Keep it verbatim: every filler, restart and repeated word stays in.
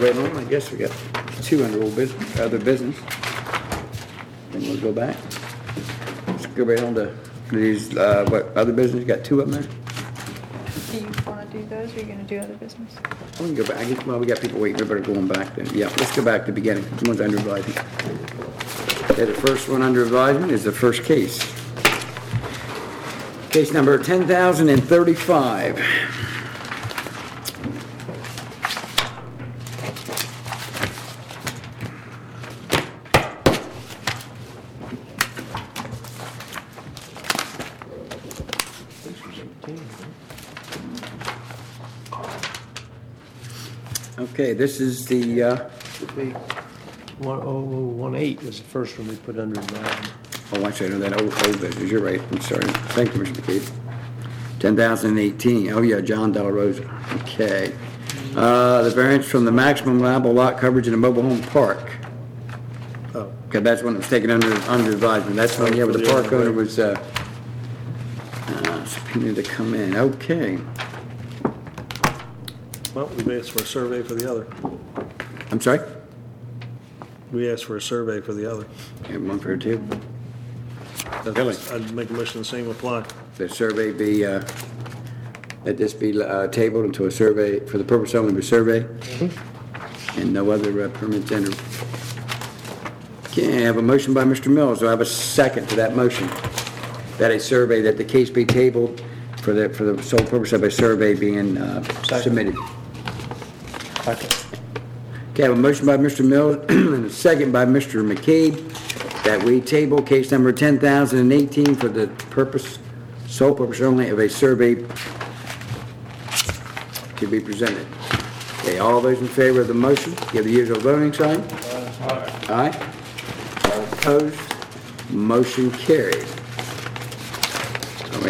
right on. I guess we got two under old business, other business. Then we'll go back. Let's go right on to these, uh, what, other business? You got two of them there? Do you want to do those, or are you going to do other business? We can go back. I guess, well, we got people waiting. We better go on back then. Yeah, let's go back to the beginning. The one's under advisement. Okay, the first one under advisement is the first case. Case number ten thousand thirty-five. Okay, this is the, uh, Should be one oh oh one eight was the first one we put under advisement. oh, actually, I know that old, old business. You're right. I'm sorry. Thank you, Mister McKee. ten thousand eighteen. Oh, yeah, John Della Rosa. Okay. Uh, the variance from the maximum allowable lot coverage in a mobile home park. Oh, Okay, that's one that was taken under, under advisement. That's one, yeah, where the park owner was, uh, uh, subpoenaed to come in. Okay. Well, we asked for a survey for the other. I'm sorry? We asked for a survey for the other. Yeah, one for two. That's- Really? I'd make a motion the same apply. The survey be, uh, let this be, uh, tabled into a survey, for the purpose only of a survey, and no other uh, permits entered. Okay, I have a motion by Mister Mills. Do I have a second to that motion? That a survey, that the case be tabled for the, for the sole purpose of a survey being, uh, submitted. okay. Okay, I have a motion by Mister Mills and a second by Mister McCabe that we table case number ten thousand eighteen for the purpose, sole purpose only of a survey to be presented. Okay, all those in favor of the motion, give the usual voting sign. Aye. All opposed, motion carried.